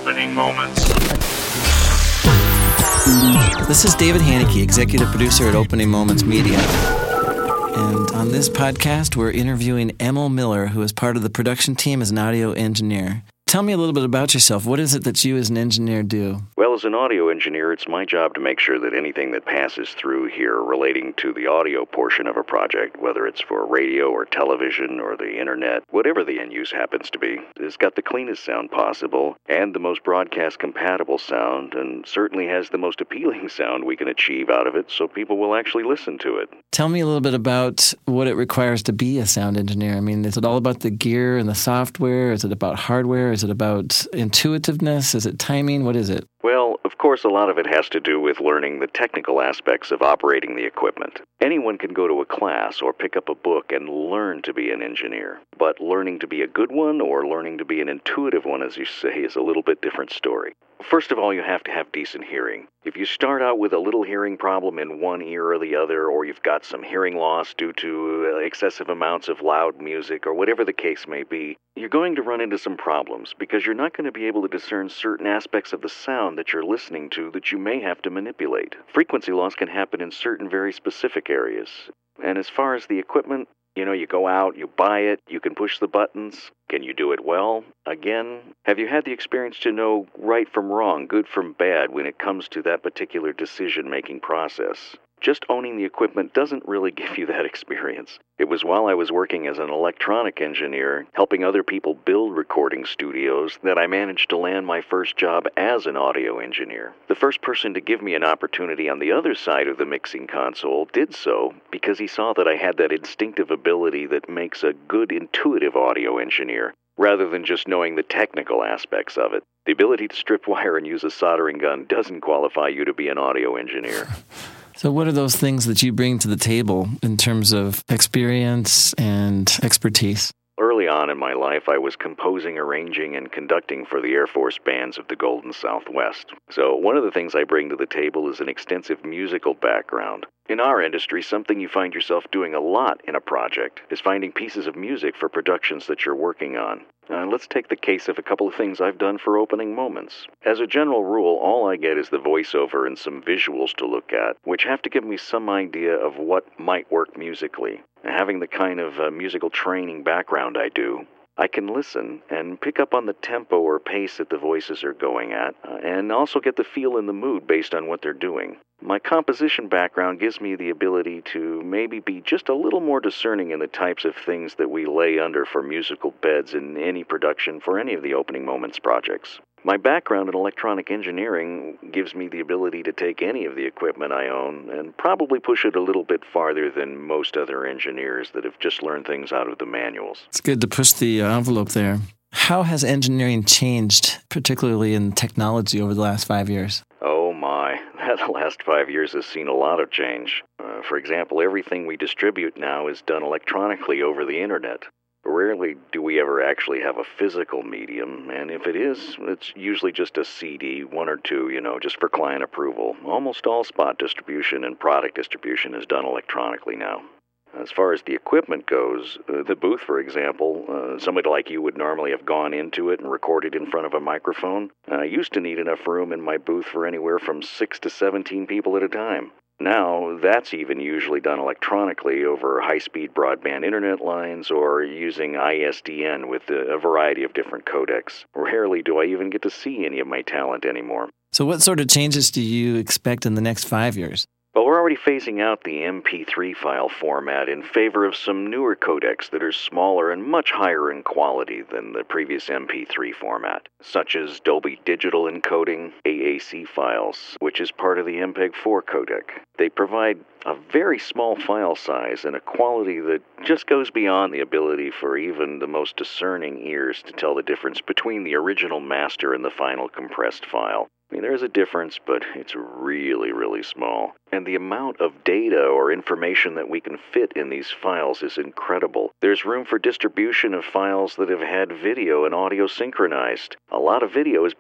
Opening Moments. This is David Haneke, executive producer at Opening Moments Media. And on this podcast, we're interviewing Emil Miller, who is part of the production team as an audio engineer. Tell me a little bit about yourself. What is it that you as an engineer do? Well, as an audio engineer, it's my job to make sure that anything that passes through here relating to the audio portion of a project, whether it's for radio or television or the internet, whatever the end use happens to be, has got the cleanest sound possible and the most broadcast compatible sound, and certainly has the most appealing sound we can achieve out of it so people will actually listen to it. Tell me a little bit about what it requires to be a sound engineer. I mean, is it all about the gear and the software? Is it about hardware? Is it about intuitiveness? Is it timing? What is it? Well, of course, a lot of it has to do with learning the technical aspects of operating the equipment. Anyone can go to a class or pick up a book and learn to be an engineer. But learning to be a good one or learning to be an intuitive one, as you say, is a little bit different story. First of all, you have to have decent hearing. If you start out with a little hearing problem in one ear or the other, or you've got some hearing loss due to excessive amounts of loud music, or whatever the case may be, you're going to run into some problems because you're not going to be able to discern certain aspects of the sound that you're listening to that you may have to manipulate. Frequency loss can happen in certain very specific areas. And as far as the equipment, you go out, you buy it, you can push the buttons. Can you do it well? Again, have you had the experience to know right from wrong, good from bad when it comes to that particular decision-making process? Just owning the equipment doesn't really give you that experience. It was while I was working as an electronic engineer, helping other people build recording studios, that I managed to land my first job as an audio engineer. The first person to give me an opportunity on the other side of the mixing console did so because he saw that I had that instinctive ability that makes a good intuitive audio engineer, rather than just knowing the technical aspects of it. The ability to strip wire and use a soldering gun doesn't qualify you to be an audio engineer. So what are those things that you bring to the table in terms of experience and expertise? Early on in my life, I was composing, arranging, and conducting for the Air Force bands of the Golden Southwest. So one of the things I bring to the table is an extensive musical background. In our industry, something you find yourself doing a lot in a project is finding pieces of music for productions that you're working on. Let's take the case of a couple of things I've done for Opening Moments. As a general rule, all I get is the voiceover and some visuals to look at, which have to give me some idea of what might work musically. Having the kind of musical training background I do, I can listen and pick up on the tempo or pace that the voices are going at, and also get the feel and the mood based on what they're doing. My composition background gives me the ability to maybe be just a little more discerning in the types of things that we lay under for musical beds in any production for any of the Opening Moments projects. My background in electronic engineering gives me the ability to take any of the equipment I own and probably push it a little bit farther than most other engineers that have just learned things out of the manuals. It's good to push the envelope there. How has engineering changed, particularly in technology, over the last 5 years? Oh my, the last 5 years has seen a lot of change. For example, everything we distribute now is done electronically over the internet. Rarely do we ever actually have a physical medium, and if it is, it's usually just a CD, one or two, just for client approval. Almost all spot distribution and product distribution is done electronically now. As far as the equipment goes, the booth, for example, somebody like you would normally have gone into it and recorded in front of a microphone. I used to need enough room in my booth for anywhere from 6 to 17 people at a time. Now, that's even usually done electronically over high-speed broadband internet lines or using ISDN with a variety of different codecs. Rarely do I even get to see any of my talent anymore. So what sort of changes do you expect in the next 5 years? Well, we're already phasing out the MP3 file format in favor of some newer codecs that are smaller and much higher in quality than the previous MP3 format, such as Dolby Digital encoding, AAC files, which is part of the MPEG-4 codec. They provide a very small file size and a quality that just goes beyond the ability for even the most discerning ears to tell the difference between the original master and the final compressed file. I mean, there's a difference, but it's really, really small. And the amount of data or information that we can fit in these files is incredible. There's room for distribution of files that have had video and audio synchronized. A lot of video is